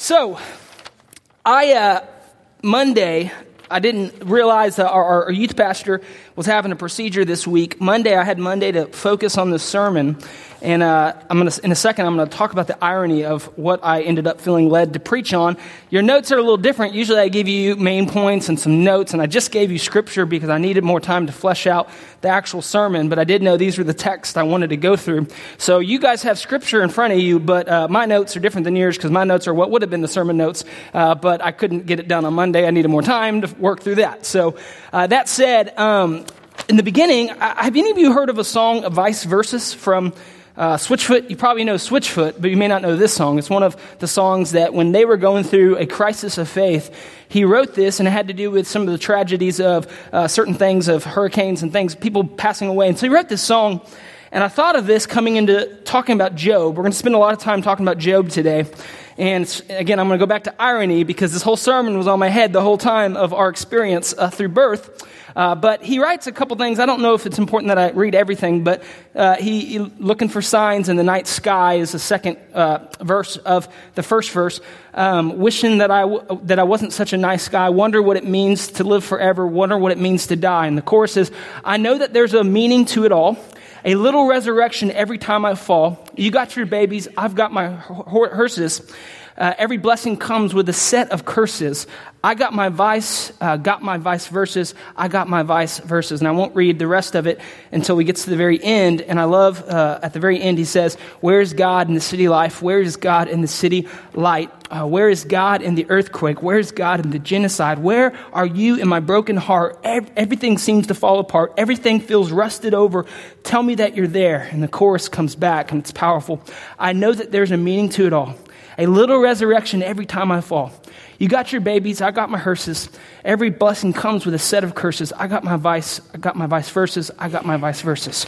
So, Monday, I didn't realize that our youth pastor was having a procedure this week. Monday, I had Monday to focus on the sermon. And in a second, I'm going to talk about the irony of what I ended up feeling led to preach on. Your notes are a little different. Usually I give you main points and some notes, and I just gave you scripture because I needed more time to flesh out the actual sermon, but I did know these were the texts I wanted to go through. So you guys have scripture in front of you, but my notes are different than yours because my notes are what would have been the sermon notes, but I couldn't get it done on Monday. I needed more time to work through that. So that said, in the beginning, have any of you heard of a song, Vice Versus, from Switchfoot? You probably know Switchfoot, but you may not know this song. It's one of the songs that when they were going through a crisis of faith, he wrote this, and it had to do with some of the tragedies of certain things, of hurricanes and things, people passing away. And so he wrote this song, and I thought of this coming into talking about Job. We're going to spend a lot of time talking about Job today. And again, I'm going to go back to irony because this whole sermon was on my head the whole time of our experience through birth. But he writes a couple things. I don't know if it's important that I read everything, but he looking for signs in the night sky is the second verse of the first verse. Wishing that I wasn't such a nice guy. Wonder what it means to live forever. Wonder what it means to die. And the chorus is, I know that there's a meaning to it all. A little resurrection every time I fall. You got your babies. I've got my hearses. Every blessing comes with a set of curses. I got my vice verses. I got my vice verses. And I won't read the rest of it until we get to the very end. And I love, at the very end, he says, where is God in the city life? Where is God in the city light? Where is God in the earthquake? Where is God in the genocide? Where are you in my broken heart? Everything seems to fall apart. Everything feels rusted over. Tell me that you're there. And the chorus comes back, and it's powerful. I know that there's a meaning to it all. A little resurrection every time I fall. You got your babies, I got my hearses. Every blessing comes with a set of curses. I got my vice verses, I got my vice verses.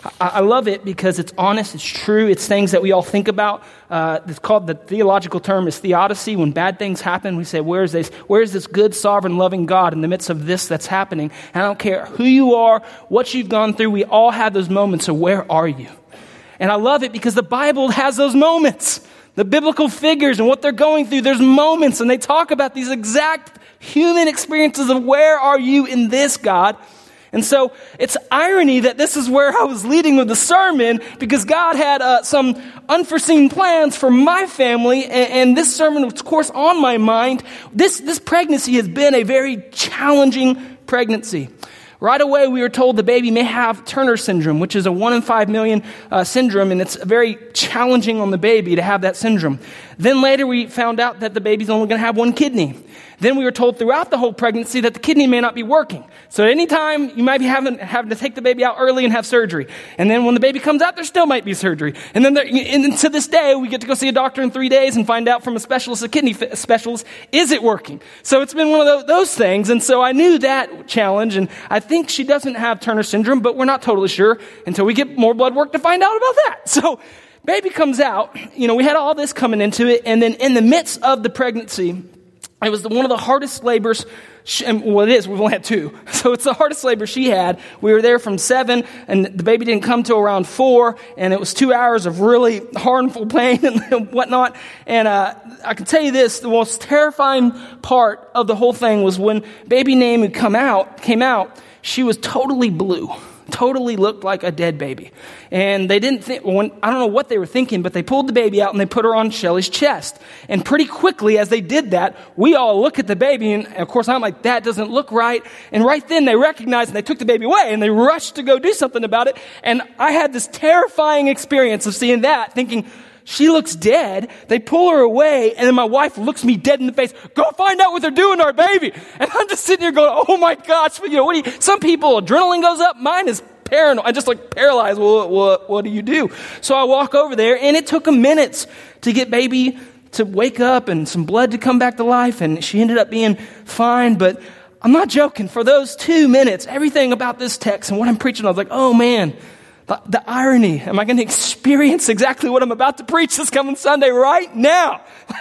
I love it because it's honest, it's true, it's things that we all think about. It's called, the theological term is theodicy. When bad things happen, we say, where is this good, sovereign, loving God in the midst of this that's happening? And I don't care who you are, what you've gone through, we all have those moments of where are you? And I love it because the Bible has those moments. The biblical figures and what they're going through, there's moments, and they talk about these exact human experiences of where are you in this, God? And so it's irony that this is where I was leading with the sermon because God had some unforeseen plans for my family, and this sermon was, of course, on my mind. This pregnancy has been a very challenging pregnancy. Right away, we were told the baby may have Turner syndrome, which is a 1 in 5 million syndrome, and it's very challenging on the baby to have that syndrome. Then later, we found out that the baby's only going to have one kidney. Then we were told throughout the whole pregnancy that the kidney may not be working. So at any time, you might be having to take the baby out early and have surgery. And then when the baby comes out, there still might be surgery. And then and to this day, we get to go see a doctor in 3 days and find out from a kidney specialist, is it working? So it's been one of those things. And so I knew that challenge. And I think she doesn't have Turner syndrome, but we're not totally sure until we get more blood work to find out about that. So baby comes out. We had all this coming into it. And then in the midst of the pregnancy, it was one of the hardest labors. Well, it is. We've only had 2. So it's the hardest labor she had. We were there from 7, and the baby didn't come till around 4, and it was 2 hours of really harmful pain and whatnot. And I can tell you this, the most terrifying part of the whole thing was when baby Naomi came out, she was totally blue. Totally looked like a dead baby. And they didn't think, I don't know what they were thinking, but they pulled the baby out and they put her on Shelly's chest. And pretty quickly as they did that, we all look at the baby, and of course I'm like, that doesn't look right. And right then they recognized and they took the baby away and they rushed to go do something about it. And I had this terrifying experience of seeing that, thinking, she looks dead. They pull her away, and then my wife looks me dead in the face. Go find out what they're doing to our baby. And I'm just sitting here going, oh my gosh. Some people, adrenaline goes up. Mine is paranoid. I'm just like paralyzed. What do you do? So I walk over there, and it took a minute to get baby to wake up and some blood to come back to life. And she ended up being fine. But I'm not joking. For those 2 minutes, everything about this text and what I'm preaching, I was like, oh man. The irony, am I going to experience exactly what I'm about to preach this coming Sunday right now?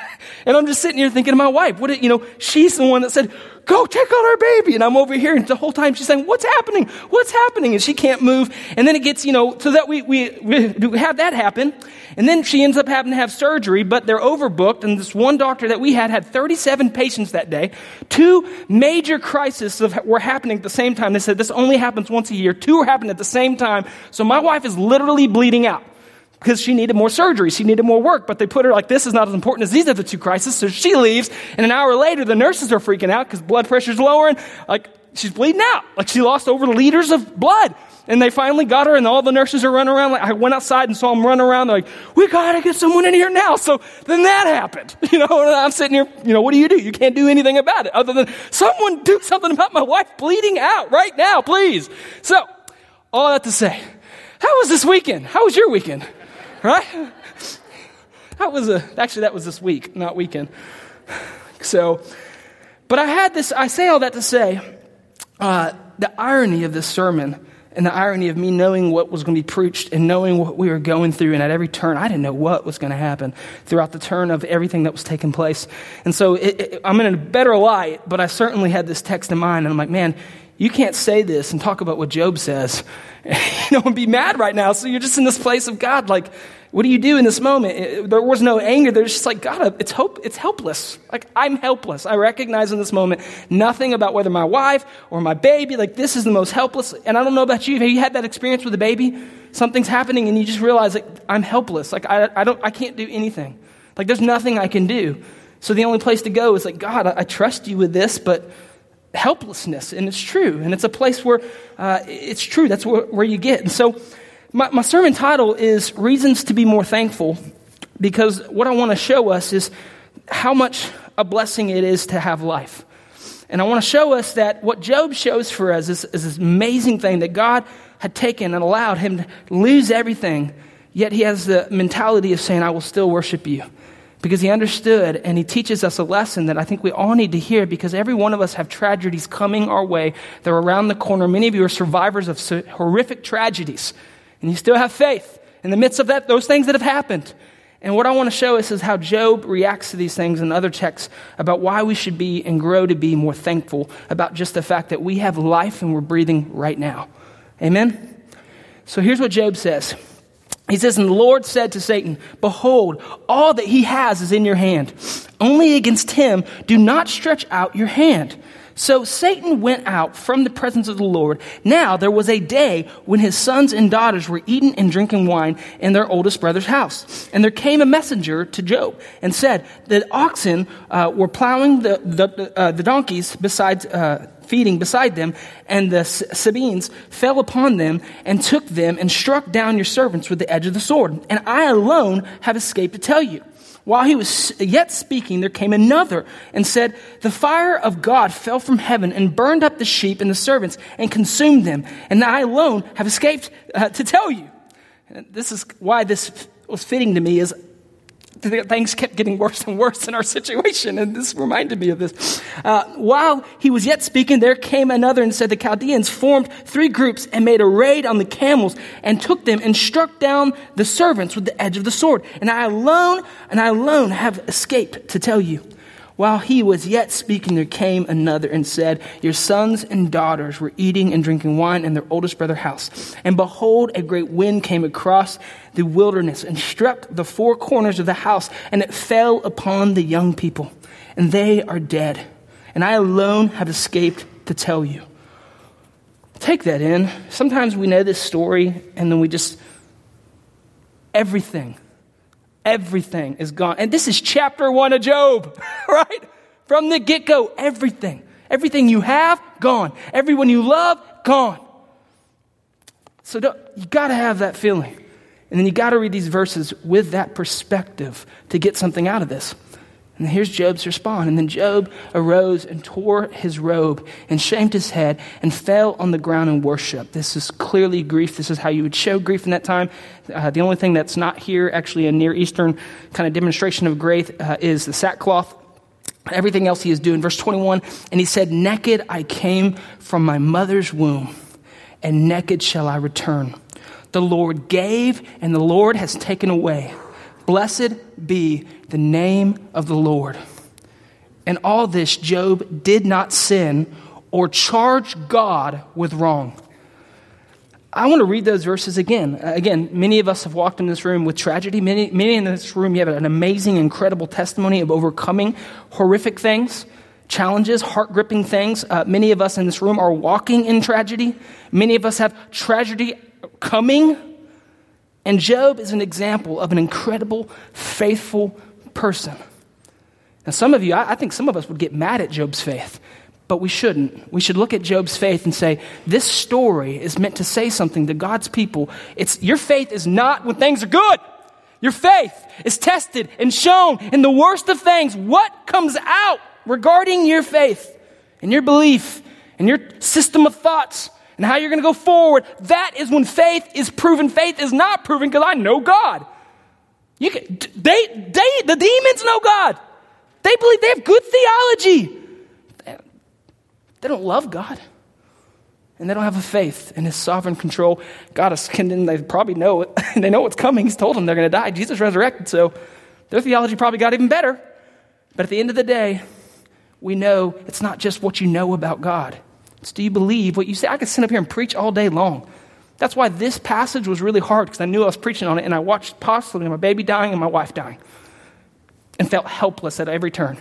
And I'm just sitting here thinking of my wife. She's the one that said, go check on our baby. And I'm over here, and the whole time she's saying, what's happening? What's happening? And she can't move. And then it gets, so that we have that happen. And then she ends up having to have surgery, but they're overbooked. And this one doctor that we had 37 patients that day. 2 major crises were happening at the same time. They said this only happens once a year. 2 were happening at the same time. So my wife is literally bleeding out because she needed more surgery. She needed more work. But they put her like, this is not as important as these other 2 crises. So she leaves. And an hour later, the nurses are freaking out because blood pressure's lowering. Like, she's bleeding out. Like, she lost over liters of blood. And they finally got her, and all the nurses are running around. Like, I went outside and saw them run around. They're like, we got to get someone in here now. So then that happened. And I'm sitting here, what do? You can't do anything about it other than someone do something about my wife bleeding out right now, please. So, all that to say, how was this weekend? How was your weekend? Right? That was this week, not weekend. So, but I say all that to say, the irony of this sermon and the irony of me knowing what was going to be preached and knowing what we were going through, and at every turn, I didn't know what was going to happen throughout the turn of everything that was taking place. And so I'm in a better light, but I certainly had this text in mind, and I'm like, man, you can't say this and talk about what Job says, and be mad right now. So you're just in this place of God, like, what do you do in this moment? There was no anger. There's just like, God, it's helpless. Like, I'm helpless. I recognize in this moment nothing about whether my wife or my baby, like, this is the most helpless. And I don't know about you. Have you had that experience with a baby? Something's happening and you just realize, like, I'm helpless. Like, I can't do anything. Like, there's nothing I can do. So the only place to go is like, God, I trust you with this, but helplessness. And it's true. And it's a place where it's true. That's where you get. And so my sermon title is Reasons to be More Thankful, because what I want to show us is how much a blessing it is to have life. And I want to show us that what Job shows for us is this amazing thing that God had taken and allowed him to lose everything, yet he has the mentality of saying, I will still worship you. Because he understood, and he teaches us a lesson that I think we all need to hear, because every one of us have tragedies coming our way. They're around the corner. Many of you are survivors of horrific tragedies, and you still have faith in the midst of those things that have happened. And what I want to show us is how Job reacts to these things in other texts about why we should be and grow to be more thankful about just the fact that we have life and we're breathing right now. Amen? So here's what Job says. He says, and the Lord said to Satan, behold, all that he has is in your hand. Only against him do not stretch out your hand. So Satan went out from the presence of the Lord. Now there was a day when his sons and daughters were eating and drinking wine in their oldest brother's house. And there came a messenger to Job and said, the oxen were plowing the donkeys feeding beside them, and the Sabines fell upon them and took them and struck down your servants with the edge of the sword. And I alone have escaped to tell you. While he was yet speaking, there came another and said, the fire of God fell from heaven and burned up the sheep and the servants and consumed them. And I alone have escaped to tell you. And this is why this was fitting to me, is things kept getting worse and worse in our situation. And this reminded me of this. While he was yet speaking, there came another and said, the Chaldeans formed 3 groups and made a raid on the camels and took them and struck down the servants with the edge of the sword. And I alone have escaped to tell you. While he was yet speaking, there came another and said, your sons and daughters were eating and drinking wine in their oldest brother's house. And behold, a great wind came across the wilderness and struck the 4 corners of the house, and it fell upon the young people, and they are dead. And I alone have escaped to tell you. Take that in. Sometimes we know this story, and then we just, everything is gone. And this is chapter 1 of Job, right? From the get-go, everything you have, gone. Everyone you love, gone. So you got to have that feeling. And then you got to read these verses with that perspective to get something out of this. And here's Job's response. And then Job arose and tore his robe and shamed his head and fell on the ground and worshiped. This is clearly grief. This is how you would show grief in that time. The only thing that's not here, actually a Near Eastern kind of demonstration of grief, is the sackcloth. Everything else he is doing. Verse 21, and he said, naked I came from my mother's womb, and naked shall I return. The Lord gave, and the Lord has taken away. Blessed be the name of the Lord. In all this, Job did not sin or charge God with wrong. I want to read those verses again. Again, many of us have walked in this room with tragedy. Many in this room, you have an amazing, incredible testimony of overcoming horrific things, challenges, heart-gripping things. Many of us in this room are walking in tragedy. Many of us have tragedy coming. And Job is an example of an incredible, faithful person. Now, some of you, I think some of us would get mad at Job's faith. But we shouldn't. We should look at Job's faith and say, this story is meant to say something to God's people. Your faith is not when things are good. Your faith is tested and shown in the worst of things. What comes out regarding your faith and your belief and your system of thoughts and how you're going to go forward, that is when faith is proven. Faith is not proven because I know God. The demons know God. They believe they have good theology. They don't love God. And they don't have a faith in his sovereign control. God is, and they probably know it. They know what's coming. He's told them they're going to die. Jesus resurrected, so their theology probably got even better. But at the end of the day, we know it's not just what you know about God. It's do you believe what you say? I could sit up here and preach all day long. That's why this passage was really hard, because I knew I was preaching on it, and I watched possibly my baby dying and my wife dying and felt helpless at every turn.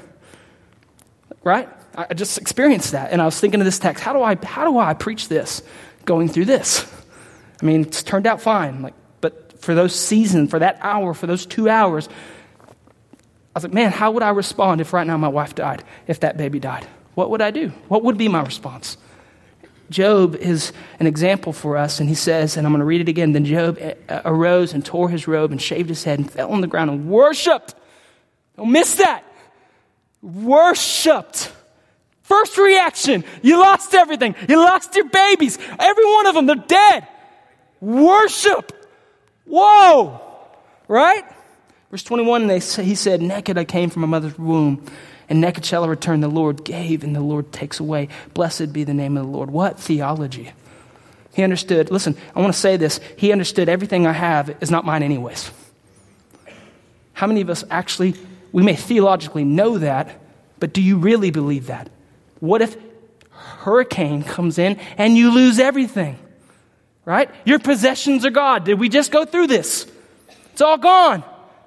Right? I just experienced that, and I was thinking of this text. How do I preach this going through this? I mean, it's turned out fine. But for those seasons, for that hour, for those 2 hours, I was like, man, how would I respond if right now my wife died, if that baby died? What would I do? What would be my response? Job is an example for us, and he says, and I'm going to read it again, then Job arose and tore his robe and shaved his head and fell on the ground and worshiped. Don't miss that. Worshipped. First reaction, you lost everything. You lost your babies. Every one of them, they're dead. Worship. Whoa. Right? Verse 21, he said, naked I came from my mother's womb, and naked shall I return. The Lord gave, and the Lord takes away. Blessed be the name of the Lord. What theology? He understood. Listen, I want to say this. He understood everything I have is not mine anyways. How many of us actually, we may theologically know that, but do you really believe that? What if hurricane comes in and you lose everything? Right? Your possessions are gone. Did we just go through this? It's all gone.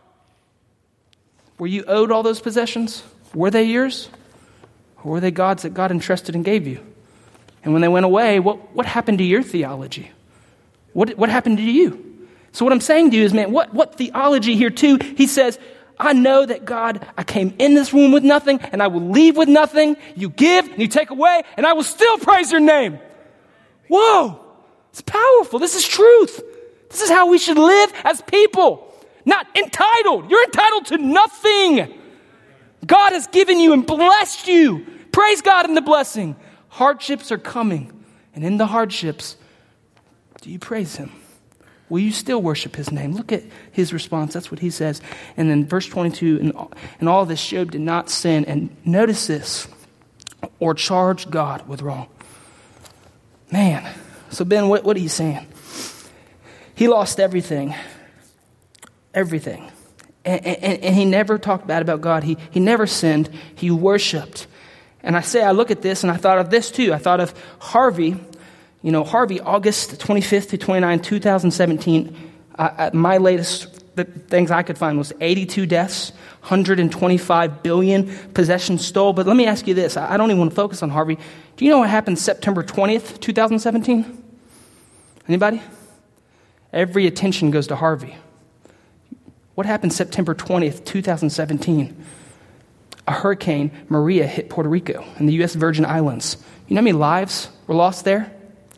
Were you owed all those possessions? Were they yours? Or were they God's that God entrusted and gave you? And when they went away, what happened to your theology? What happened to you? So what I'm saying to you is, man, what theology here too? He says, I know that God, I came in this room with nothing, and I will leave with nothing. You give, and you take away, and I will still praise your name. Whoa, it's powerful. This is truth. This is how we should live as people. Not entitled. You're entitled to nothing. God has given you and blessed you. Praise God in the blessing. Hardships are coming, and in the hardships, do you praise him? Will you still worship his name? Look at his response. That's what he says. And then verse 22, in all this, Job did not sin. And notice this, or charge God with wrong. Man. So Ben, what are you saying? He lost everything. Everything. And he never talked bad about God. He never sinned. He worshiped. And I look at this and I thought of this too. I thought of Harvey. You know, Harvey, August 25th to 29, 2017, my latest things I could find was 82 deaths, 125 billion possessions stole. But let me ask you this. I don't even want to focus on Harvey. Do you know what happened September 20th, 2017? Anybody? Every attention goes to Harvey. What happened September 20th, 2017? A hurricane, Maria, hit Puerto Rico in the U.S. Virgin Islands. You know how many lives were lost there?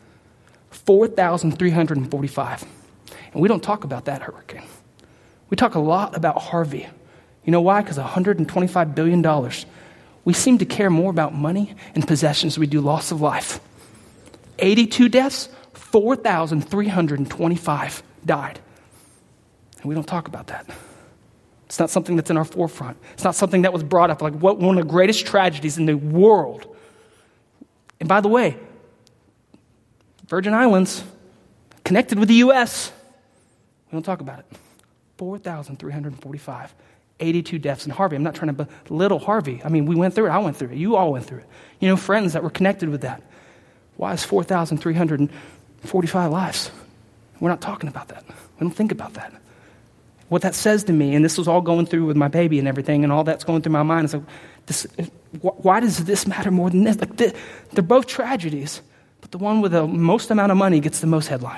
4,345. And we don't talk about that hurricane. We talk a lot about Harvey. You know why? Because $125 billion. We seem to care more about money and possessions than we do loss of life. 82 deaths, 4,325 died. And we don't talk about that. It's not something that's in our forefront. It's not something that was brought up like one of the greatest tragedies in the world. And by the way, Virgin Islands, connected with the U.S., we don't talk about it. 4,345. 82 deaths in Harvey. I'm not trying to belittle Harvey. I mean, we went through it. I went through it. You all went through it. You know, friends that were connected with that. Why is 4,345 lives? We're not talking about that. We don't think about that. What that says to me, and this was all going through with my baby and everything, and all that's going through my mind, is like, why does this matter more than this? Like, they're both tragedies, but the one with the most amount of money gets the most headline.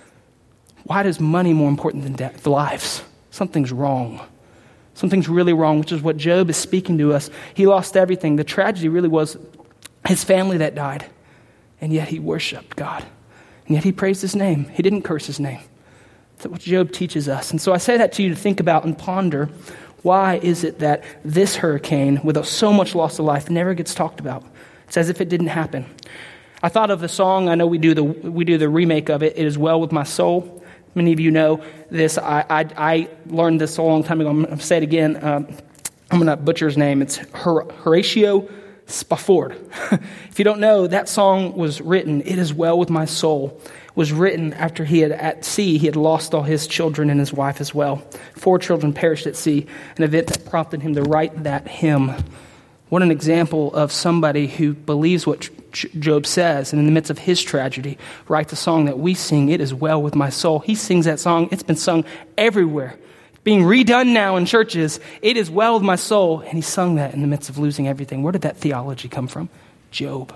Why is money more important than death, lives? Something's wrong. Something's really wrong, which is what Job is speaking to us. He lost everything. The tragedy really was his family that died, and yet he worshiped God. And yet he praised his name. He didn't curse his name. That's what Job teaches us. And so I say that to you to think about and ponder, why is it that this hurricane, with so much loss of life, never gets talked about? It's as if it didn't happen. I thought of the song. I know we do the remake of it. It Is Well With My Soul. Many of you know this. I learned this a long time ago. I'm going to say it again. I'm going to butcher his name. It's Horatio Spafford. If you don't know, that song was written, It Is Well With My Soul, was written after he had lost all his children and his wife as well. 4 children perished at sea, an event that prompted him to write that hymn. What an example of somebody who believes what Job says, and in the midst of his tragedy, writes a song that we sing, It Is Well With My Soul. He sings that song. It's been sung everywhere. Being redone now in churches, It Is Well With My Soul. And he sung that in the midst of losing everything. Where did that theology come from? Job.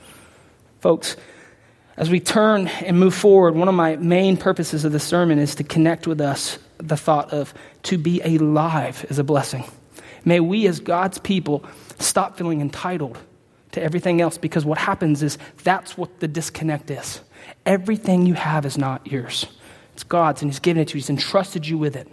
Folks, as we turn and move forward, one of my main purposes of the sermon is to connect with us the thought of to be alive is a blessing. May we as God's people stop feeling entitled to everything else, because what happens is that's what the disconnect is. Everything you have is not yours. It's God's, and he's given it to you. He's entrusted you with it.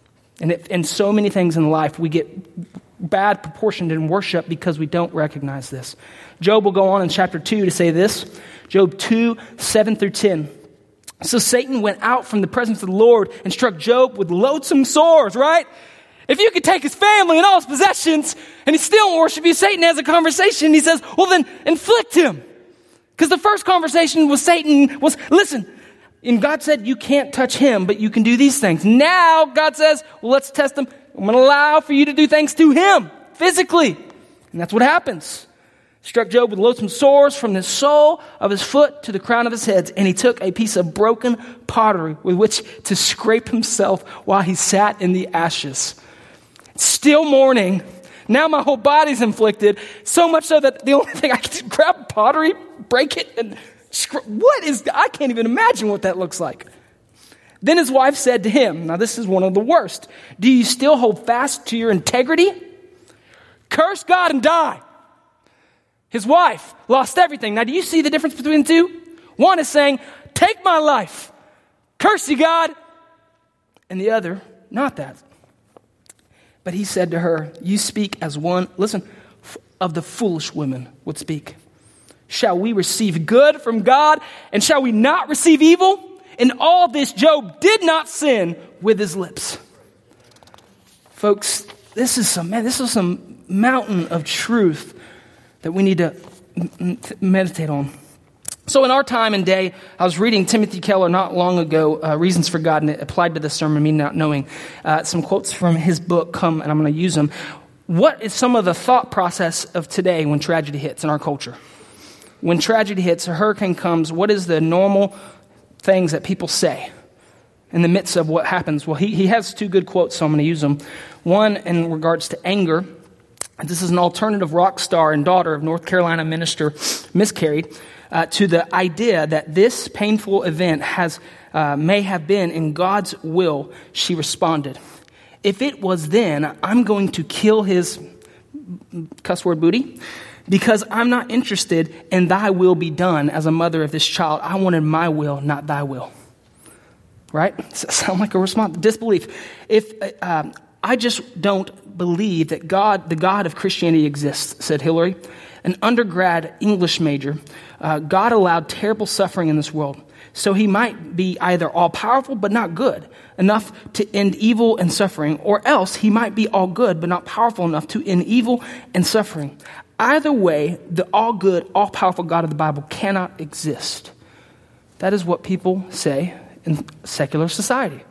And so many things in life, we get bad proportioned in worship because we don't recognize this. Job will go on in chapter 2 to say this. Job 2, 7 through 10. So Satan went out from the presence of the Lord and struck Job with loathsome sores, right? If you could take his family and all his possessions and he still won't worship you, Satan has a conversation. He says, well, then inflict him. Because the first conversation with Satan was, listen, and God said, you can't touch him, but you can do these things. Now God says, well, let's test him. I'm going to allow for you to do things to him physically. And that's what happens. Struck Job with loathsome sores from the sole of his foot to the crown of his head. And he took a piece of broken pottery with which to scrape himself while he sat in the ashes. Still mourning. Now my whole body's inflicted. So much so that the only thing I can do, grab pottery, break it, and I can't even imagine what that looks like. Then his wife said to him, now this is one of the worst. Do you still hold fast to your integrity? Curse God and die. His wife lost everything. Now, do you see the difference between the two? One is saying, take my life. Curse you, God. And the other, not that. But he said to her, you speak as one, listen, of the foolish women would speak. Shall we receive good from God, and shall we not receive evil? In all this, Job did not sin with his lips. Folks, this is some mountain of truth that we need to meditate on. So in our time and day, I was reading Timothy Keller not long ago, Reasons for God, and it applied to this sermon, me not knowing. Some quotes from his book come, and I'm going to use them. What is some of the thought process of today when tragedy hits in our culture? When tragedy hits, a hurricane comes, what is the normal things that people say in the midst of what happens? Well, he has 2 good quotes, so I'm going to use them. One in regards to anger. This is an alternative rock star and daughter of North Carolina minister miscarried to the idea that this painful event may have been in God's will. She responded, if it was then, I'm going to kill his cuss word booty because I'm not interested in thy will be done as a mother of this child. I wanted my will, not thy will. Right? Sound like a response? Disbelief. If I just don't believe that God, the God of Christianity exists, said Hillary, an undergrad English major. God allowed terrible suffering in this world. So he might be either all-powerful but not good enough to end evil and suffering, or else he might be all good but not powerful enough to end evil and suffering. Either way, the all-good, all-powerful God of the Bible cannot exist. That is what people say in secular society.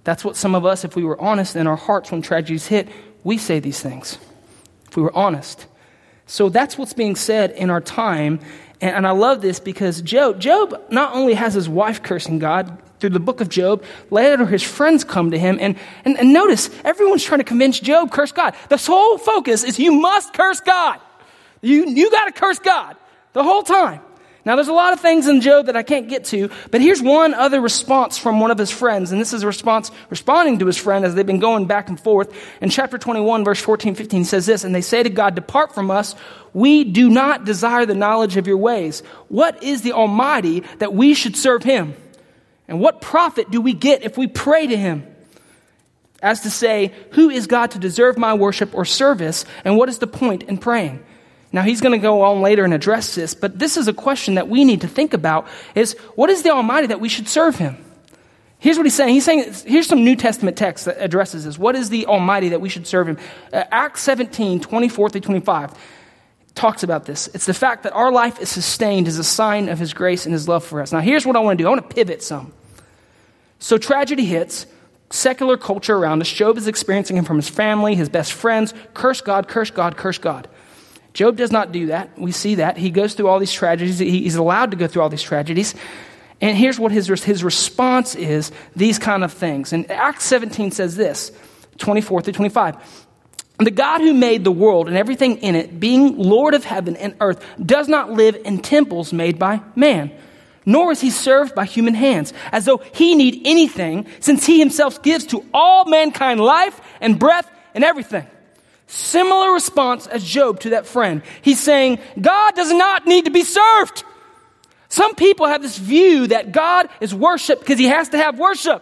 That's what some of us, if we were honest in our hearts when tragedies hit, we say these things, if we were honest. So that's what's being said in our time. And I love this because Job not only has his wife cursing God through the book of Job, later his friends come to him. And notice, everyone's trying to convince Job, curse God. The sole focus is you must curse God. You got to curse God the whole time. Now, there's a lot of things in Job that I can't get to, but here's one other response from one of his friends, and this is a response responding to his friend as they've been going back and forth. In chapter 21, verse 14, 15, he says this, and they say to God, depart from us. We do not desire the knowledge of your ways. What is the Almighty that we should serve him? And what profit do we get if we pray to him? As to say, who is God to deserve my worship or service, and what is the point in praying? Now, he's going to go on later and address this, but this is a question that we need to think about is, what is the Almighty that we should serve him? Here's what he's saying. He's saying, here's some New Testament text that addresses this. What is the Almighty that we should serve him? Acts 17, 24 through 25 talks about this. It's the fact that our life is sustained as a sign of his grace and his love for us. Now, here's what I want to do. I want to pivot some. So tragedy hits, secular culture around us. Job is experiencing it from his family, his best friends. Curse God, curse God, curse God. Job does not do that. We see that. He goes through all these tragedies. He's allowed to go through all these tragedies. And here's what his response is, these kind of things. And Acts 17 says this, 24 through 25. The God who made the world and everything in it, being Lord of heaven and earth, does not live in temples made by man, nor is he served by human hands, as though he need anything, since he himself gives to all mankind life and breath and everything. Similar response as Job to that friend. He's saying, God does not need to be served. Some people have this view that God is worship because he has to have worship.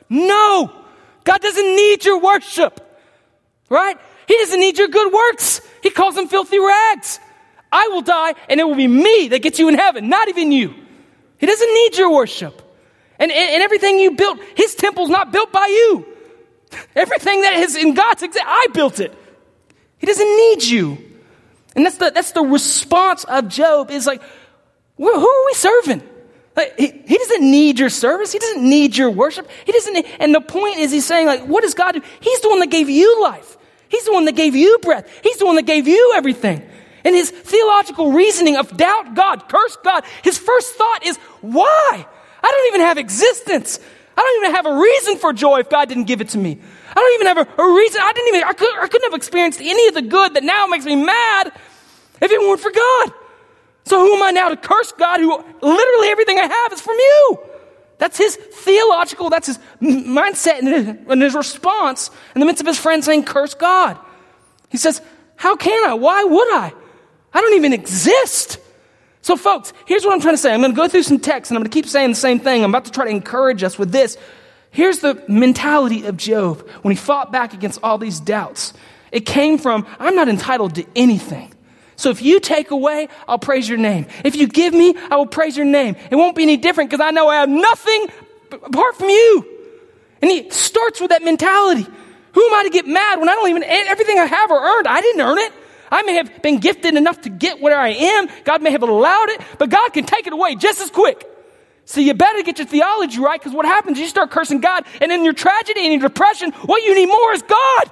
No, God doesn't need your worship, right? He doesn't need your good works. He calls them filthy rags. I will die and it will be me that gets you in heaven, not even you. He doesn't need your worship. And everything you built, his temple's not built by you. Everything that is in God's, I built it. He doesn't need you. And that's the response of Job is like, who are we serving? Like, he doesn't need your service. He doesn't need your worship. He doesn't need, and the point is he's saying, like, what does God do? He's the one that gave you life. He's the one that gave you breath. He's the one that gave you everything. And his theological reasoning of doubt God, curse God, his first thought is, why? I don't even have existence. I don't even have a reason for joy if God didn't give it to me. I don't even have a reason. I couldn't have experienced any of the good that now makes me mad if it weren't for God. So who am I now to curse God who literally everything I have is from you? That's his theological, that's his mindset and his response in the midst of his friend saying, curse God. He says, how can I? Why would I? I don't even exist. So folks, here's what I'm trying to say. I'm going to go through some text and I'm going to keep saying the same thing. I'm about to try to encourage us with this. Here's the mentality of Job when he fought back against all these doubts. It came from, I'm not entitled to anything. So if you take away, I'll praise your name. If you give me, I will praise your name. It won't be any different because I know I have nothing apart from you. And he starts with that mentality. Who am I to get mad when I don't even, everything I have or earned, I didn't earn it. I may have been gifted enough to get where I am. God may have allowed it, but God can take it away just as quick. So you better get your theology right, because what happens is you start cursing God, and in your tragedy and your depression, what you need more is God.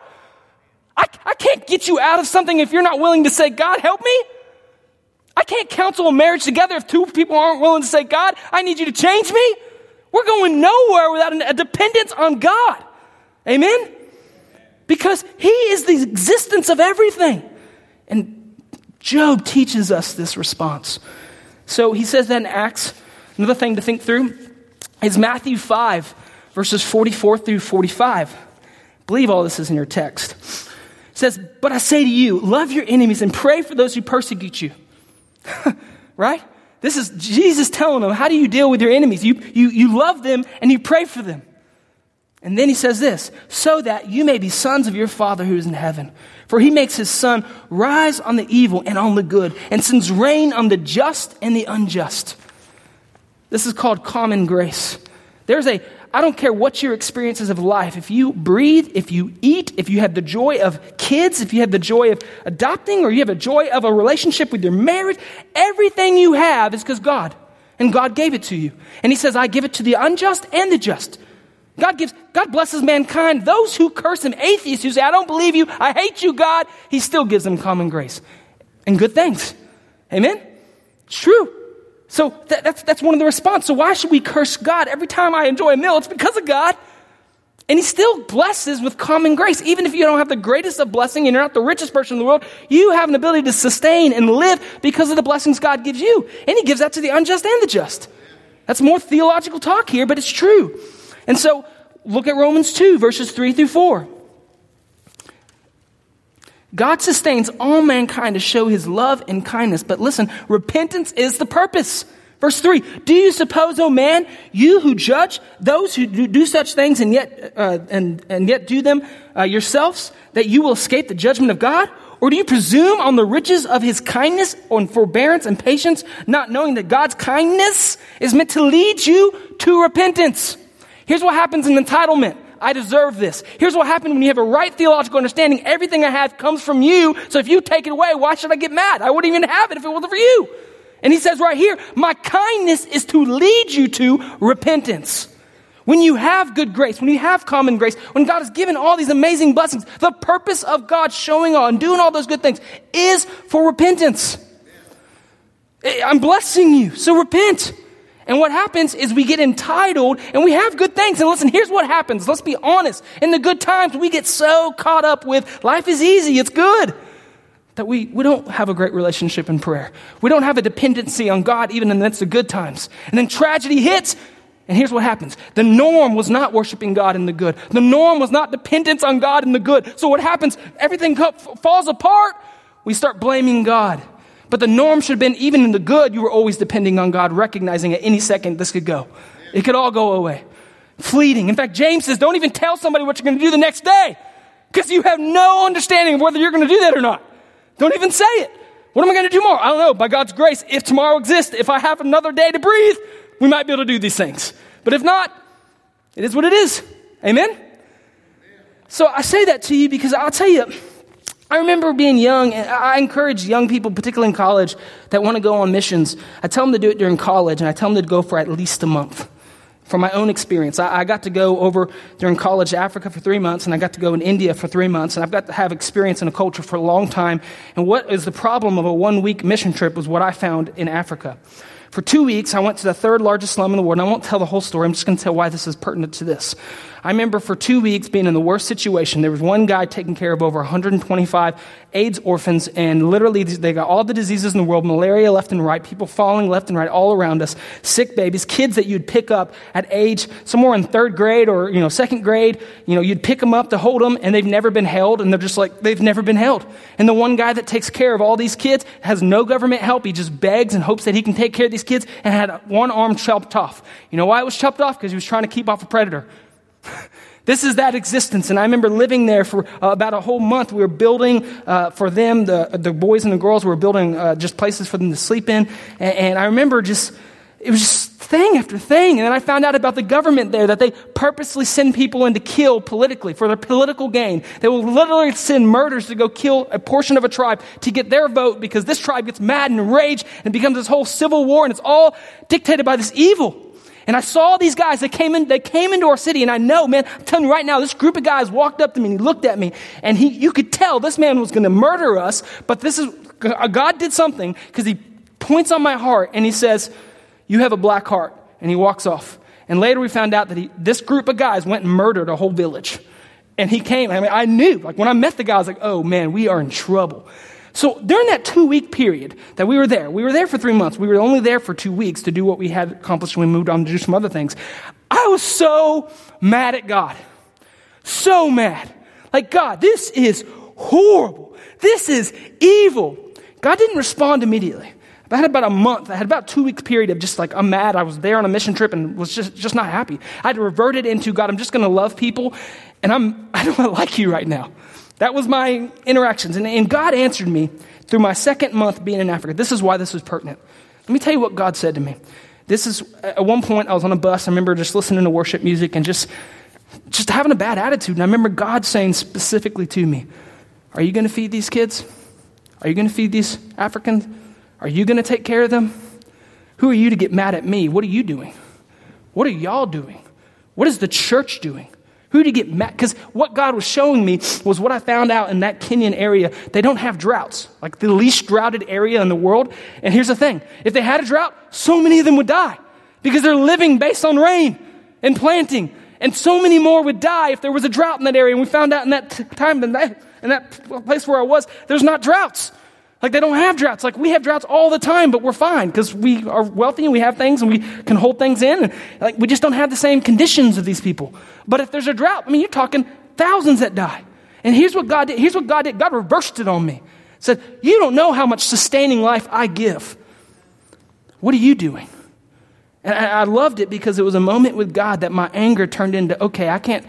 I can't get you out of something if you're not willing to say, God, help me. I can't counsel a marriage together if two people aren't willing to say, God, I need you to change me. We're going nowhere without a dependence on God. Amen? Because he is the existence of everything. And Job teaches us this response. So he says that in Acts. Another thing to think through is Matthew 5, verses 44 through 45. I believe all this is in your text. It says, but I say to you, love your enemies and pray for those who persecute you. Right? This is Jesus telling them, how do you deal with your enemies? You love them and you pray for them. And then he says this, so that you may be sons of your Father who is in heaven. For he makes his sun rise on the evil and on the good, and sends rain on the just and the unjust. This is called common grace. I don't care what your experiences of life, if you breathe, if you eat, if you have the joy of kids, if you have the joy of adopting, or you have a joy of a relationship with your marriage, everything you have is because God. And God gave it to you. And he says, I give it to the unjust and the just. God blesses mankind. Those who curse him, atheists who say, I don't believe you, I hate you, God, he still gives them common grace and good things. Amen? It's true. So that's one of the response. So why should we curse God? Every time I enjoy a meal, it's because of God. And he still blesses with common grace. Even if you don't have the greatest of blessing and you're not the richest person in the world, you have an ability to sustain and live because of the blessings God gives you. And he gives that to the unjust and the just. That's more theological talk here, but it's true. And so look at Romans 2, verses 3 through 4. God sustains all mankind to show his love and kindness. But listen, repentance is the purpose. Verse 3, do you suppose, O man, you who judge those who do such things and yet do them yourselves, that you will escape the judgment of God? Or do you presume on the riches of his kindness, on forbearance and patience, not knowing that God's kindness is meant to lead you to repentance? Here's what happens in entitlement. I deserve this. Here's what happens when you have a right theological understanding. Everything I have comes from you. So if you take it away, why should I get mad? I wouldn't even have it if it wasn't for you. And he says right here, my kindness is to lead you to repentance. When you have good grace, when you have common grace, when God has given all these amazing blessings, the purpose of God showing on, doing all those good things is for repentance. I'm blessing you, so repent. And what happens is we get entitled and we have good things. And listen, here's what happens. Let's be honest. In the good times, we get so caught up with life is easy, it's good, that we don't have a great relationship in prayer. We don't have a dependency on God even in the midst of good times. And then tragedy hits, and here's what happens. The norm was not worshiping God in the good. The norm was not dependence on God in the good. So what happens? Everything falls apart. We start blaming God. But the norm should have been, even in the good, you were always depending on God, recognizing at any second this could go. It could all go away. Fleeting. In fact, James says, don't even tell somebody what you're going to do the next day, because you have no understanding of whether you're going to do that or not. Don't even say it. What am I going to do tomorrow? I don't know. By God's grace, if tomorrow exists, if I have another day to breathe, we might be able to do these things. But if not, it is what it is. Amen? So I say that to you because I'll tell you, I remember being young, and I encourage young people, particularly in college, that want to go on missions. I tell them to do it during college, and I tell them to go for at least a month. From my own experience, I got to go over during college to Africa for 3 months, and I got to go in India for 3 months, and I've got to have experience in a culture for a long time. And what is the problem of a 1-week mission trip was what I found in Africa. For 2 weeks, I went to the third largest slum in the world, and I won't tell the whole story. I'm just going to tell why this is pertinent to this. I remember for 2 weeks being in the worst situation. There was one guy taking care of over 125 AIDS orphans, and literally they got all the diseases in the world, malaria left and right, people falling left and right all around us, sick babies, kids that you'd pick up at age somewhere in third grade or, second grade. You'd pick them up to hold them, and they've never been held, and they're just like, they've never been held. And the one guy that takes care of all these kids has no government help. He just begs and hopes that he can take care of these kids, and had one arm chopped off. You know why it was chopped off? Because he was trying to keep off a predator. This is that existence. And I remember living there for about a whole month. We were building for them, the boys and the girls, we were building just places for them to sleep in. And I remember it was just thing after thing. And then I found out about the government there, that they purposely send people in to kill politically for their political gain. They will literally send murders to go kill a portion of a tribe to get their vote, because this tribe gets mad and enraged and it becomes this whole civil war, and it's all dictated by this evil. And I saw these guys, they came into our city, and I know, man, I'm telling you right now, this group of guys walked up to me and he looked at me, and you could tell this man was going to murder us, but God did something, because he points on my heart and he says, you have a black heart, and he walks off. And later we found out that this group of guys went and murdered a whole village. And he came, I knew, when I met the guy, I was like, oh man, we are in trouble. So during that 2-week period that we were there for 3 months. We were only there for 2 weeks to do what we had accomplished, when we moved on to do some other things. I was so mad at God. So mad. Like, God, this is horrible. This is evil. God didn't respond immediately. I had about a month. I had about 2 weeks period of just like, I'm mad. I was there on a mission trip and was just not happy. I had to revert it into, God, I'm just going to love people, and I don't like you right now. That was my interactions. And God answered me through my second month being in Africa. This is why this is pertinent. Let me tell you what God said to me. This is, at one point, I was on a bus. I remember just listening to worship music and just having a bad attitude. And I remember God saying specifically to me, are you going to feed these kids? Are you going to feed these Africans? Are you going to take care of them? Who are you to get mad at me? What are you doing? What are y'all doing? What is the church doing? Who did get mad? Because what God was showing me was what I found out in that Kenyan area. They don't have droughts, like the least droughted area in the world. And here's the thing. If they had a drought, so many of them would die because they're living based on rain and planting. And so many more would die if there was a drought in that area. And we found out in that time, in that place where I was, there's not droughts. Like they don't have droughts. Like we have droughts all the time, but we're fine because we are wealthy and we have things and we can hold things in. And like we just don't have the same conditions of these people. But if there's a drought, I mean, you're talking thousands that die. And here's what God did. Here's what God did. God reversed it on me. Said, you don't know how much sustaining life I give. What are you doing? And I loved it because it was a moment with God that my anger turned into, okay,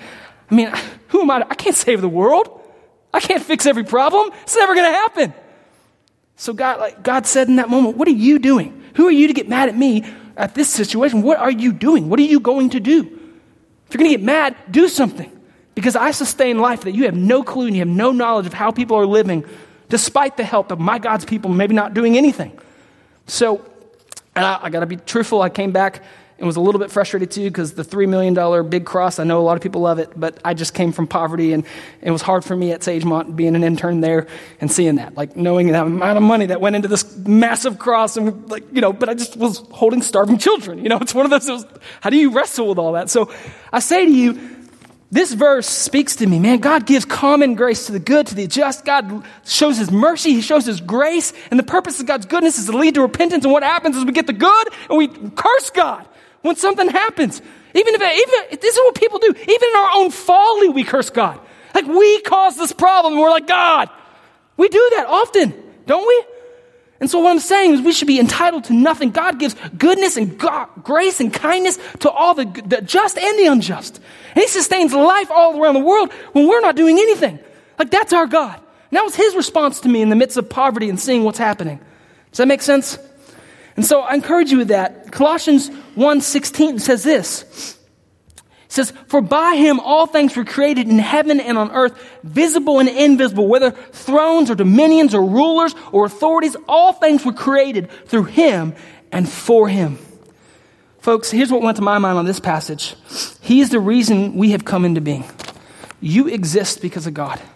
who am I? I can't save the world. I can't fix every problem. It's never going to happen. So God said in that moment, what are you doing? Who are you to get mad at me at this situation? What are you doing? What are you going to do? If you're going to get mad, do something. Because I sustain life that you have no clue and you have no knowledge of how people are living, despite the help of my God's people maybe not doing anything. So, and I got to be truthful, I came back and was a little bit frustrated too because the $3 million big cross, I know a lot of people love it, but I just came from poverty and it was hard for me at Sagemont being an intern there and seeing that, like knowing the amount of money that went into this massive cross and but I just was holding starving children. It's one of those, how do you wrestle with all that? So I say to you, this verse speaks to me, man. God gives common grace to the good, to the just. God shows his mercy. He shows his grace. And the purpose of God's goodness is to lead to repentance. And what happens is we get the good and we curse God when something happens. Even if this is what people do. Even in our own folly, we curse God. Like we caused this problem and we're like, God. We do that often, don't we? And so what I'm saying is we should be entitled to nothing. God gives goodness and grace and kindness to all the just and the unjust. And he sustains life all around the world when we're not doing anything. Like that's our God. And that was his response to me in the midst of poverty and seeing what's happening. Does that make sense? And so I encourage you with that. Colossians 1:16 says this. It says, for by him all things were created in heaven and on earth, visible and invisible, whether thrones or dominions or rulers or authorities, all things were created through him and for him. Folks, here's what went to my mind on this passage. He is the reason we have come into being. You exist because of God.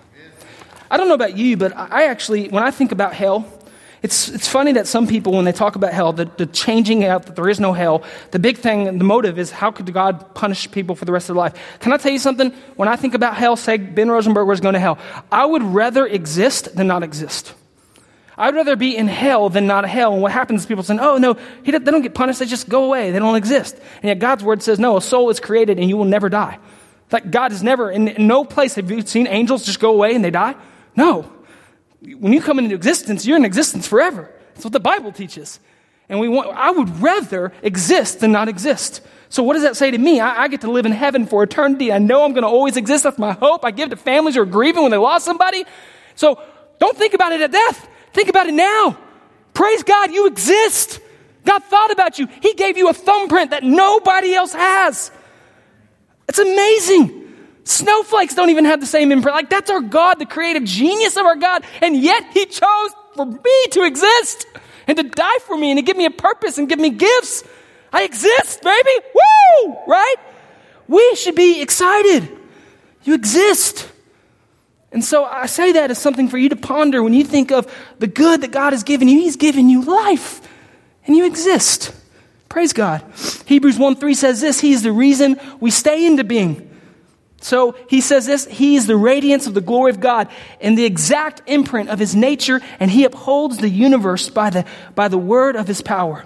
I don't know about you, but I actually, when I think about hell, it's funny that some people, when they talk about hell, the changing out that there is no hell, the big thing, the motive is how could God punish people for the rest of their life? Can I tell you something? When I think about hell, say Ben Rosenberg was going to hell, I would rather exist than not exist. I'd rather be in hell than not hell. And what happens is people say, oh, no, they don't get punished. They just go away. They don't exist. And yet God's word says, no, a soul is created and you will never die. Like God is never, in no place have you seen angels just go away and they die? No. When you come into existence, you're in existence forever. That's what the Bible teaches. And I would rather exist than not exist. So what does that say to me? I get to live in heaven for eternity. I know I'm going to always exist. That's my hope. I give to families who are grieving when they lost somebody. So don't think about it at death. Think about it now. Praise God, you exist. God thought about you. He gave you a thumbprint that nobody else has. It's amazing. Snowflakes don't even have the same imprint. Like that's our God, the creative genius of our God. And yet he chose for me to exist and to die for me and to give me a purpose and give me gifts. I exist, baby. Woo! Right? We should be excited. You exist. And so I say that as something for you to ponder when you think of the good that God has given you. He's given you life and you exist. Praise God. Hebrews 1:3 says this, he is the reason we stay into being. So he says this, he is the radiance of the glory of God and the exact imprint of his nature, and he upholds the universe by the word of his power.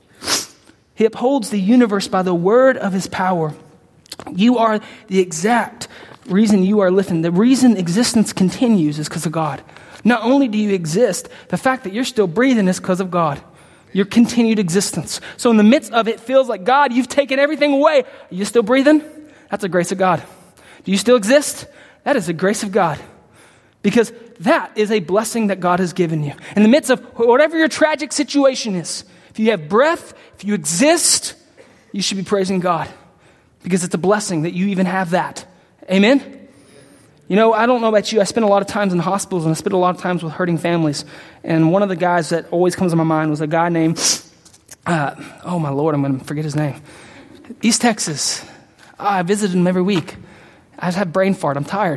He upholds the universe by the word of his power. You are the exact reason you are living. The reason existence continues is because of God. Not only do you exist, the fact that you're still breathing is because of God. Your continued existence. So in the midst of it, feels like, God, you've taken everything away. Are you still breathing? That's the grace of God. Do you still exist? That is the grace of God. Because that is a blessing that God has given you. In the midst of whatever your tragic situation is, if you have breath, if you exist, you should be praising God. Because it's a blessing that you even have that. Amen? You know, I don't know about you. I spent a lot of times in hospitals and I spent a lot of times with hurting families. And one of the guys that always comes to my mind was a guy named, oh my Lord, I'm going to forget his name. East Texas. I visited him every week. I just had brain fart. I'm tired.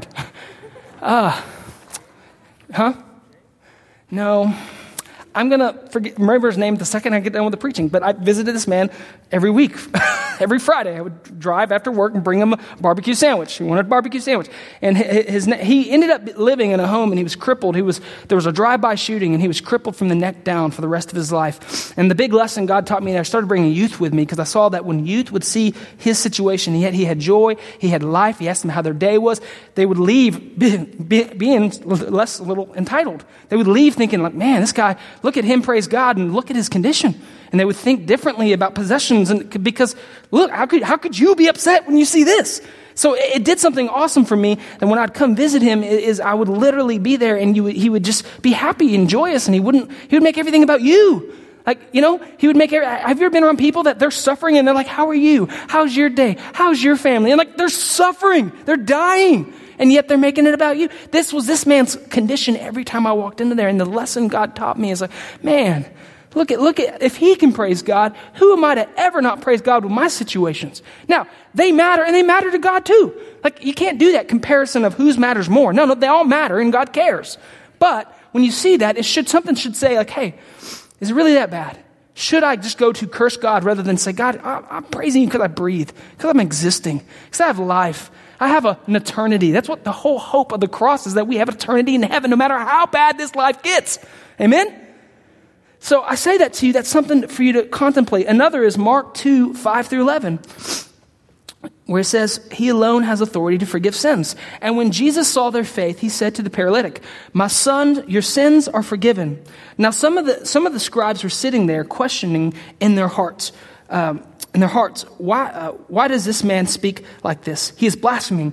No. I'm going to remember his name the second I get done with the preaching, but I visited this man every week. Every Friday, I would drive after work and bring him a barbecue sandwich. He wanted a barbecue sandwich. And he ended up living in a home, and he was crippled. There was a drive-by shooting, and he was crippled from the neck down for the rest of his life. And the big lesson God taught me, and I started bringing youth with me, because I saw that when youth would see his situation, he had joy, he had life, he asked them how their day was, they would leave being less a little entitled. They would leave thinking like, man, this guy, look at him, praise God, and look at his condition. And they would think differently about possessions, and because look, how could you be upset when you see this? So it did something awesome for me. And when I'd come visit him, is I would literally be there, and he would just be happy and joyous, and he would make everything about you. Like, he would have you ever been around people that they're suffering and they're like, how are you? How's your day? How's your family? And like, they're suffering, they're dying, and yet they're making it about you. This was this man's condition every time I walked into there. And the lesson God taught me is like, man, look at, if he can praise God, who am I to ever not praise God with my situations? Now, they matter, and they matter to God too. Like, you can't do that comparison of whose matters more. No, they all matter, and God cares. But when you see that, something should say like, hey, is it really that bad? Should I just go to curse God rather than say, God, I'm praising you because I breathe, because I'm existing, because I have life. I have an eternity. That's what the whole hope of the cross is, that we have eternity in heaven no matter how bad this life gets. Amen? So I say that to you. That's something for you to contemplate. Another is Mark 2, 5 through 11, where it says, he alone has authority to forgive sins. And when Jesus saw their faith, he said to the paralytic, my son, your sins are forgiven. Now some of the scribes were sitting there questioning in their hearts, why does this man speak like this? He is blaspheming.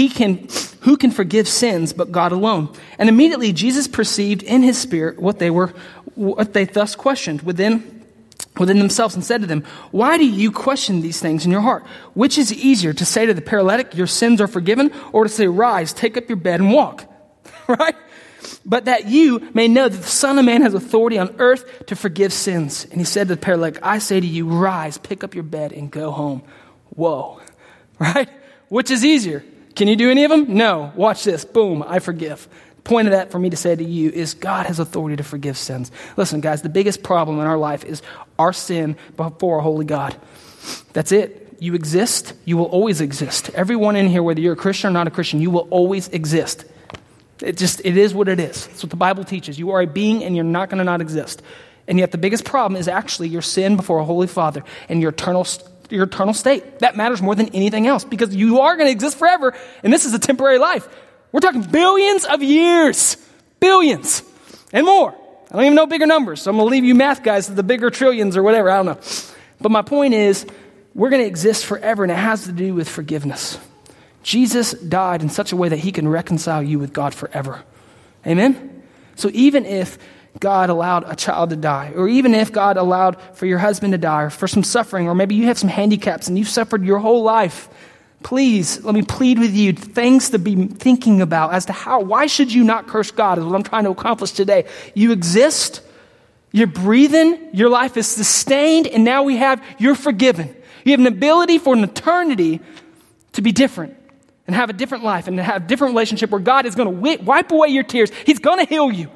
Who can forgive sins but God alone? And immediately Jesus perceived in his spirit what they thus questioned within themselves, and said to them, why do you question these things in your heart? Which is easier, to say to the paralytic, your sins are forgiven, or to say, rise, take up your bed and walk? Right? But that you may know that the Son of Man has authority on earth to forgive sins. And he said to the paralytic, I say to you, rise, pick up your bed and go home. Whoa. Right? Which is easier? Can you do any of them? No. Watch this. Boom. I forgive. The point of that for me to say to you is God has authority to forgive sins. Listen, guys, the biggest problem in our life is our sin before a holy God. That's it. You exist. You will always exist. Everyone in here, whether you're a Christian or not a Christian, you will always exist. It is what it is. That's what the Bible teaches. You are a being, and you're not going to not exist. And yet the biggest problem is actually your sin before a holy Father and your eternal state. That matters more than anything else, because you are going to exist forever, and this is a temporary life. We're talking billions of years. Billions. And more. I don't even know bigger numbers, so I'm going to leave you math guys to the bigger trillions or whatever. I don't know. But my point is, we're going to exist forever, and it has to do with forgiveness. Jesus died in such a way that he can reconcile you with God forever. Amen? So even if God allowed a child to die, or even if God allowed for your husband to die, or for some suffering, or maybe you have some handicaps and you've suffered your whole life, please, let me plead with you, things to be thinking about as to why should you not curse God is what I'm trying to accomplish today. You exist, you're breathing, your life is sustained, and now you're forgiven. You have an ability for an eternity to be different and have a different life and to have a different relationship where God is going to wipe away your tears. He's going to heal you.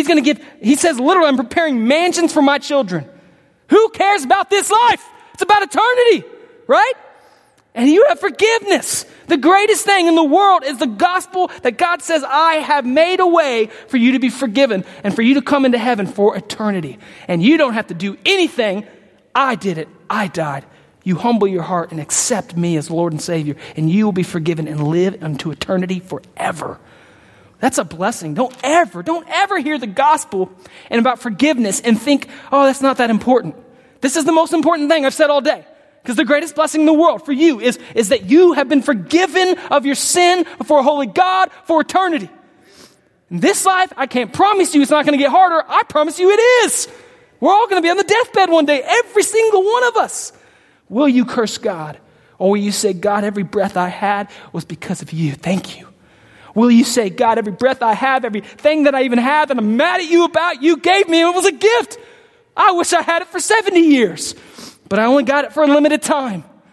He says literally, I'm preparing mansions for my children. Who cares about this life? It's about eternity, right? And you have forgiveness. The greatest thing in the world is the gospel that God says, I have made a way for you to be forgiven and for you to come into heaven for eternity. And you don't have to do anything. I did it. I died. You humble your heart and accept me as Lord and Savior, and you will be forgiven and live unto eternity forever. That's a blessing. Don't ever hear the gospel and about forgiveness and think, oh, that's not that important. This is the most important thing I've said all day. Because the greatest blessing in the world for you is that you have been forgiven of your sin before a holy God for eternity. In this life, I can't promise you it's not going to get harder. I promise you it is. We're all going to be on the deathbed one day, every single one of us. Will you curse God? Or will you say, God, every breath I had was because of you. Thank you. Will you say, God, every breath I have, everything that I even have that I'm mad at you about, you gave me, and it was a gift. I wish I had it for 70 years, but I only got it for a limited time.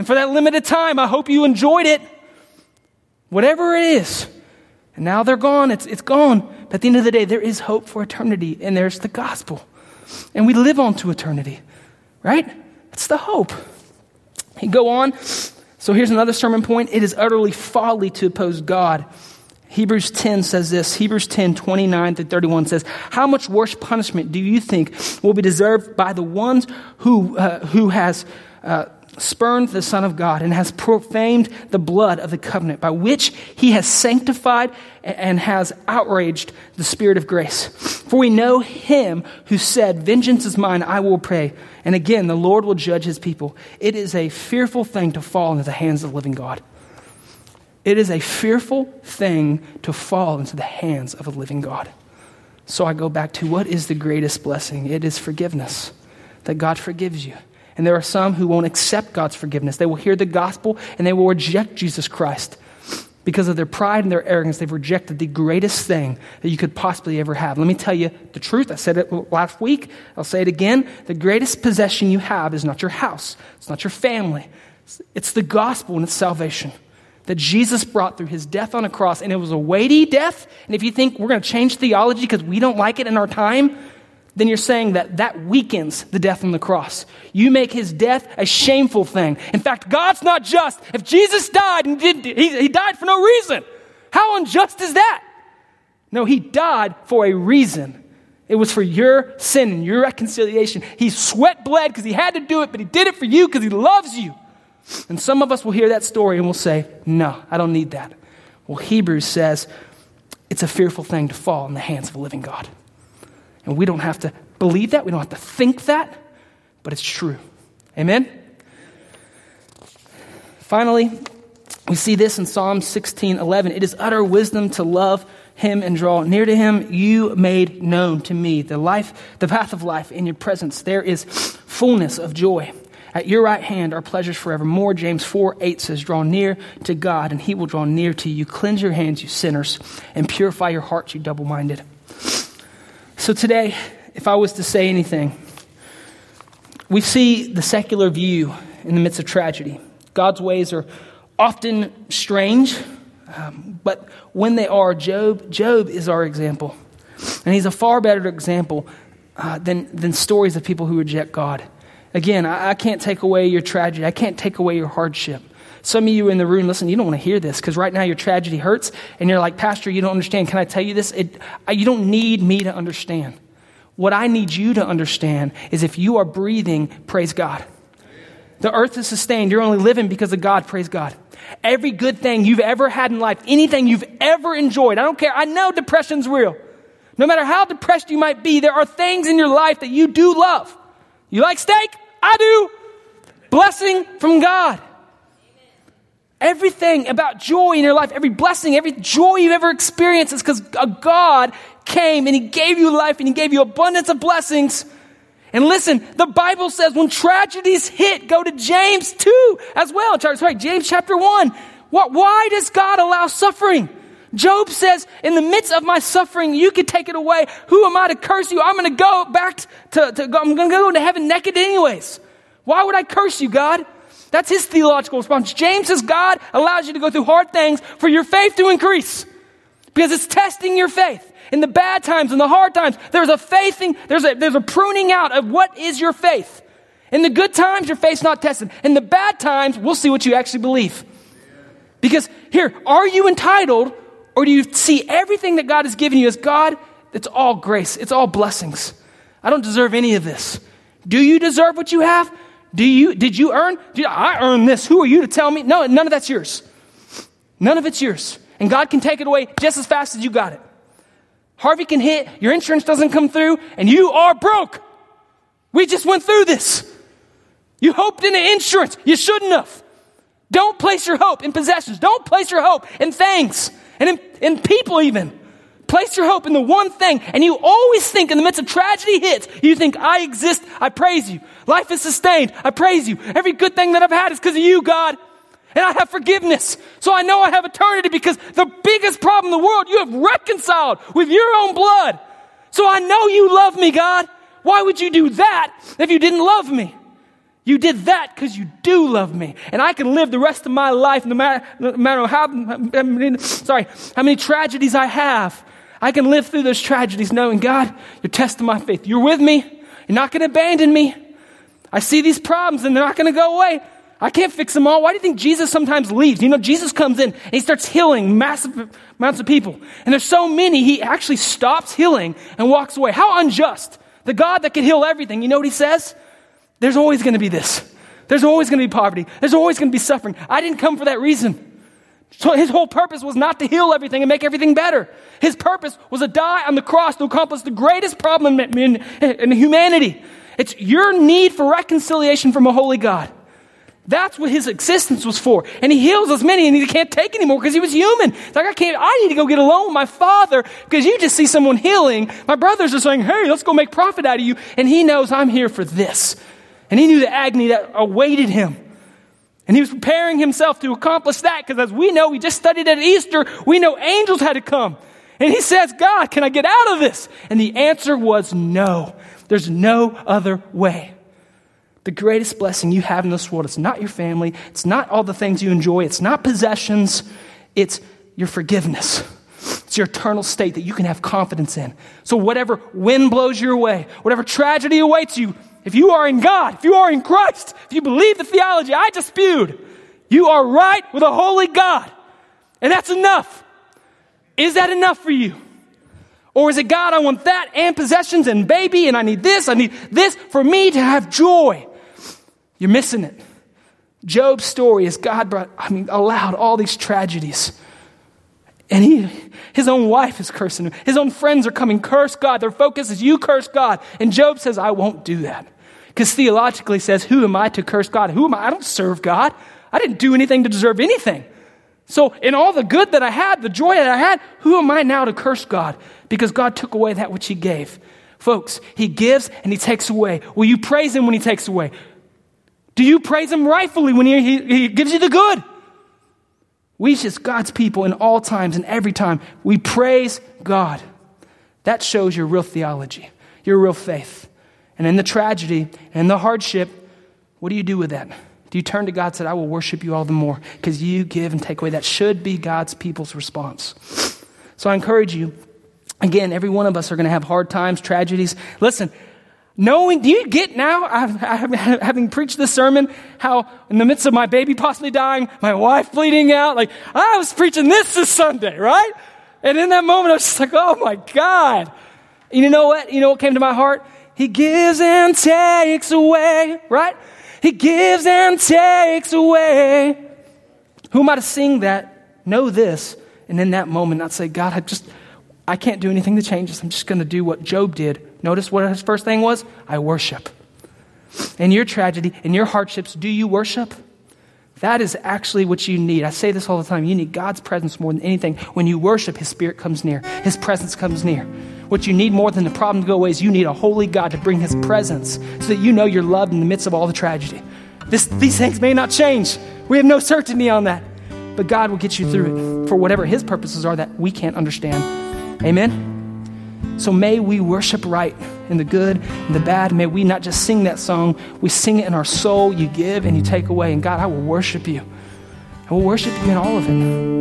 And for that limited time, I hope you enjoyed it. Whatever it is. And now they're gone. It's gone. But at the end of the day, there is hope for eternity. And there's the gospel. And we live on to eternity. Right? That's the hope. You go on. So here's another sermon point. It is utterly folly to oppose God. Hebrews 10 says this. Hebrews 10, 29 through 31 says, how much worse punishment do you think will be deserved by the ones who has spurned the Son of God and has profaned the blood of the covenant by which he has sanctified and has outraged the Spirit of grace? For we know him who said, vengeance is mine, I will pay. And again, the Lord will judge his people. It is a fearful thing to fall into the hands of the living God. It is a fearful thing to fall into the hands of a living God. So I go back to, what is the greatest blessing? It is forgiveness, that God forgives you. And there are some who won't accept God's forgiveness. They will hear the gospel and they will reject Jesus Christ. Because of their pride and their arrogance, they've rejected the greatest thing that you could possibly ever have. Let me tell you the truth. I said it last week. I'll say it again. The greatest possession you have is not your house. It's not your family. It's the gospel and it's salvation that Jesus brought through his death on a cross. And it was a weighty death. And if you think we're going to change theology because we don't like it in our time, then you're saying that weakens the death on the cross. You make his death a shameful thing. In fact, God's not just. If Jesus died and he died for no reason, how unjust is that? No, he died for a reason. It was for your sin and your reconciliation. He sweat bled because he had to do it, but he did it for you because he loves you. And some of us will hear that story and we'll say, no, I don't need that. Well, Hebrews says it's a fearful thing to fall in the hands of a living God. And we don't have to believe that. We don't have to think that. But it's true. Amen? Finally, we see this in Psalm 16:11. It is utter wisdom to love him and draw near to him. You made known to me the path of life. In your presence there is fullness of joy. At your right hand are pleasures forevermore. James 4:8 says, draw near to God and he will draw near to you. Cleanse your hands, you sinners, and purify your hearts, you double-minded. So today, if I was to say anything, we see the secular view in the midst of tragedy. God's ways are often strange, but when they are, Job is our example. And he's a far better example than stories of people who reject God. Again, I can't take away your tragedy. I can't take away your hardship. Some of you in the room, listen, you don't want to hear this because right now your tragedy hurts and you're like, Pastor, you don't understand. Can I tell you this? You don't need me to understand. What I need you to understand is if you are breathing, praise God. The earth is sustained. You're only living because of God, praise God. Every good thing you've ever had in life, anything you've ever enjoyed, I don't care. I know depression's real. No matter how depressed you might be, there are things in your life that you do love. You like steak? I do. Blessing from God. Everything about joy in your life, every blessing, every joy you've ever experienced is because God came and he gave you life and he gave you abundance of blessings. And listen, the Bible says when tragedies hit, go to James 2 as well. Sorry, James chapter 1. Why does God allow suffering? Job says, in the midst of my suffering, you could take it away. Who am I to curse you? I'm going to go back I'm going to go into heaven naked anyways. Why would I curse you, God? That's his theological response. James says God allows you to go through hard things for your faith to increase. Because it's testing your faith. In the bad times and the hard times, there's a faith thing, there's a pruning out of what is your faith. In the good times, your faith's not tested. In the bad times, we'll see what you actually believe. Because here, are you entitled, or do you see everything that God has given you as God? It's all grace. It's all blessings. I don't deserve any of this. Do you deserve what you have? Did you earn? I earned this. Who are you to tell me? No, none of that's yours. None of it's yours. And God can take it away just as fast as you got it. Harvey can hit, your insurance doesn't come through, and you are broke. We just went through this. You hoped in the insurance. You shouldn't have. Don't place your hope in possessions. Don't place your hope in things and in people even. Place your hope in the one thing. And you always think in the midst of tragedy hits, you think, I exist, I praise you. Life is sustained, I praise you. Every good thing that I've had is because of you, God. And I have forgiveness. So I know I have eternity because the biggest problem in the world, you have reconciled with your own blood. So I know you love me, God. Why would you do that if you didn't love me? You did that because you do love me. And I can live the rest of my life no matter how many tragedies I have. I can live through those tragedies knowing, God, you're testing my faith. You're with me. You're not going to abandon me. I see these problems and they're not going to go away. I can't fix them all. Why do you think Jesus sometimes leaves? You know, Jesus comes in and he starts healing massive amounts of people. And there's so many, he actually stops healing and walks away. How unjust. The God that can heal everything, you know what he says? There's always going to be this. There's always going to be poverty. There's always going to be suffering. I didn't come for that reason. So his whole purpose was not to heal everything and make everything better. His purpose was to die on the cross to accomplish the greatest problem in humanity. It's your need for reconciliation from a holy God. That's what his existence was for. And he heals as many and he can't take anymore because he was human. It's like, I need to go get alone with my Father because you just see someone healing. My brothers are saying, hey, let's go make profit out of you. And he knows I'm here for this. And he knew the agony that awaited him. And he was preparing himself to accomplish that because as we know, we just studied at Easter, we know angels had to come. And he says, God, can I get out of this? And the answer was no. There's no other way. The greatest blessing you have in this world, it's not your family, it's not all the things you enjoy, it's not possessions, it's your forgiveness. It's your eternal state that you can have confidence in. So whatever wind blows your way, whatever tragedy awaits you, if you are in God, if you are in Christ, if you believe the theology I just spewed, you are right with a holy God. And that's enough. Is that enough for you? Or is it, God, I want that and possessions and baby and I need this for me to have joy. You're missing it. Job's story is God allowed all these tragedies. And his own wife is cursing him. His own friends are coming, curse God. Their focus is you curse God. And Job says, I won't do that. Because theologically says, who am I to curse God? Who am I? I don't serve God. I didn't do anything to deserve anything. So in all the good that I had, the joy that I had, who am I now to curse God? Because God took away that which he gave. Folks, he gives and he takes away. Will you praise him when he takes away? Do you praise him rightfully when he gives you the good? We just, God's people in all times and every time, we praise God. That shows your real theology, your real faith. And in the tragedy and the hardship, what do you do with that? Do you turn to God and say, I will worship you all the more because you give and take away? That should be God's people's response. So I encourage you, again, every one of us are going to have hard times, tragedies. Listen, do you get now, having preached this sermon, how in the midst of my baby possibly dying, my wife bleeding out, like I was preaching this Sunday, right? And in that moment, I was just like, oh my God. And you know what? You know what came to my heart? He gives and takes away, right? He gives and takes away. Who am I to sing that, know this, and in that moment not say, God, I can't do anything to change this. I'm just going to do what Job did. Notice what his first thing was? I worship. In your tragedy, in your hardships, do you worship? That is actually what you need. I say this all the time. You need God's presence more than anything. When you worship, his spirit comes near. His presence comes near. What you need more than the problem to go away is you need a holy God to bring his presence so that you know you're loved in the midst of all the tragedy. These things may not change. We have no certainty on that. But God will get you through it for whatever his purposes are that we can't understand. Amen? So may we worship right in the good and the bad. May we not just sing that song. We sing it in our soul. You give and you take away. And God, I will worship you. I will worship you in all of it.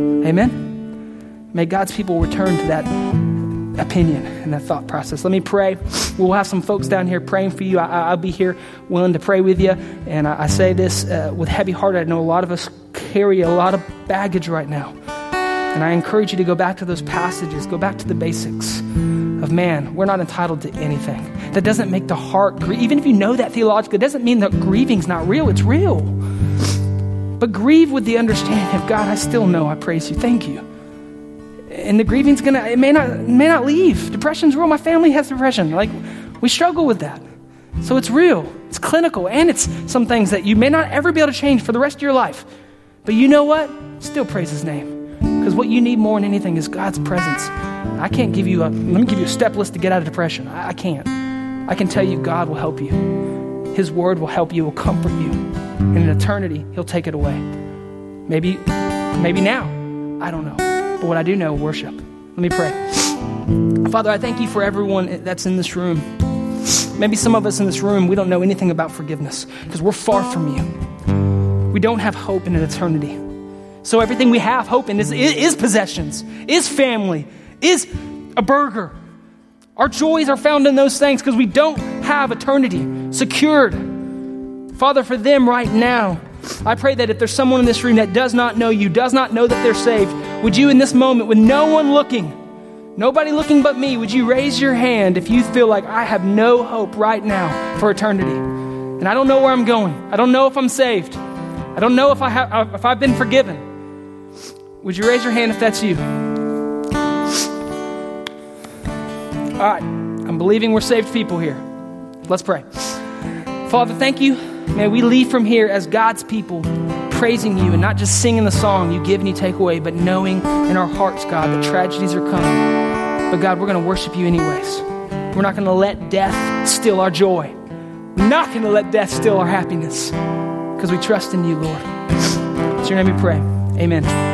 Amen? May God's people return to that opinion and that thought process. Let me pray. We'll have some folks down here praying for you. I'll be here willing to pray with you. And I say this with heavy heart. I know a lot of us carry a lot of baggage right now. And I encourage you to go back to those passages, go back to the basics of, man, we're not entitled to anything. That doesn't make the heart grieve. Even if you know that theologically, it doesn't mean that grieving's not real. It's real. But grieve with the understanding of, God, I still know I praise you. Thank you. And the grieving's it may not leave. Depression's real. My family has depression. Like, we struggle with that. So it's real. It's clinical. And it's some things that you may not ever be able to change for the rest of your life. But you know what? Still praise his name. Because what you need more than anything is God's presence. I can't give you let me give you a step list to get out of depression. I can't. I can tell you God will help you. His word will help you, will comfort you. And in eternity, he'll take it away. Maybe now. I don't know. But what I do know, worship. Let me pray. Father, I thank you for everyone that's in this room. Maybe some of us in this room, we don't know anything about forgiveness because we're far from you. We don't have hope in an eternity. So everything we have hope in is possessions, is family, is a burger. Our joys are found in those things because we don't have eternity secured. Father, for them right now, I pray that if there's someone in this room that does not know you, does not know that they're saved, would you in this moment, with no one looking, nobody looking but me, would you raise your hand if you feel like I have no hope right now for eternity? And I don't know where I'm going. I don't know if I'm saved. I don't know if I've been forgiven. Would you raise your hand if that's you? All right, I'm believing we're saved people here. Let's pray. Father, thank you. May we leave from here as God's people, praising you and not just singing the song you give and you take away, but knowing in our hearts, God, that tragedies are coming. But God, we're going to worship you anyways. We're not going to let death steal our joy. We're not going to let death steal our happiness because we trust in you, Lord. In your name we pray. Amen.